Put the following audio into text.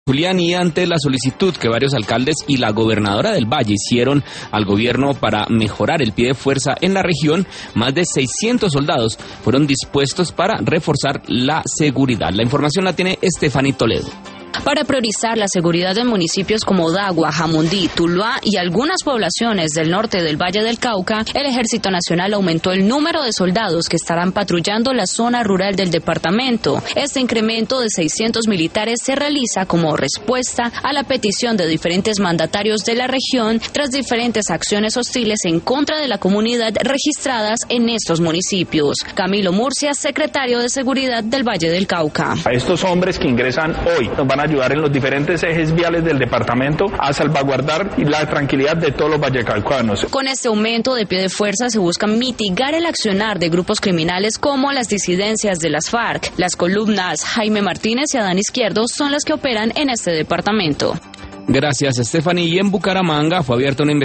Julián, y ante la solicitud que varios alcaldes y la gobernadora del Valle hicieron al gobierno para mejorar el pie de fuerza en la región, más de 600 soldados fueron dispuestos para reforzar la seguridad. La información la tiene Stephanie Toledo. Para priorizar la seguridad en municipios como Dagua, Jamundí, Tuluá y algunas poblaciones del norte del Valle del Cauca, el Ejército Nacional aumentó el número de soldados que estarán patrullando la zona rural del departamento. Este incremento de 600 militares se realiza como respuesta a la petición de diferentes mandatarios de la región tras diferentes acciones hostiles en contra de la comunidad registradas en estos municipios. Camilo Murcia, secretario de Seguridad del Valle del Cauca. A estos hombres que ingresan hoy nos van a ayudar en los diferentes ejes viales del departamento a salvaguardar la tranquilidad de todos los vallecaucanos. Con este aumento de pie de fuerza se busca mitigar el accionar de grupos criminales como las disidencias de las FARC. Las columnas Jaime Martínez y Adán Izquierdo son las que operan en este departamento. Gracias, Stephanie. Y en Bucaramanga fue abierta una investigación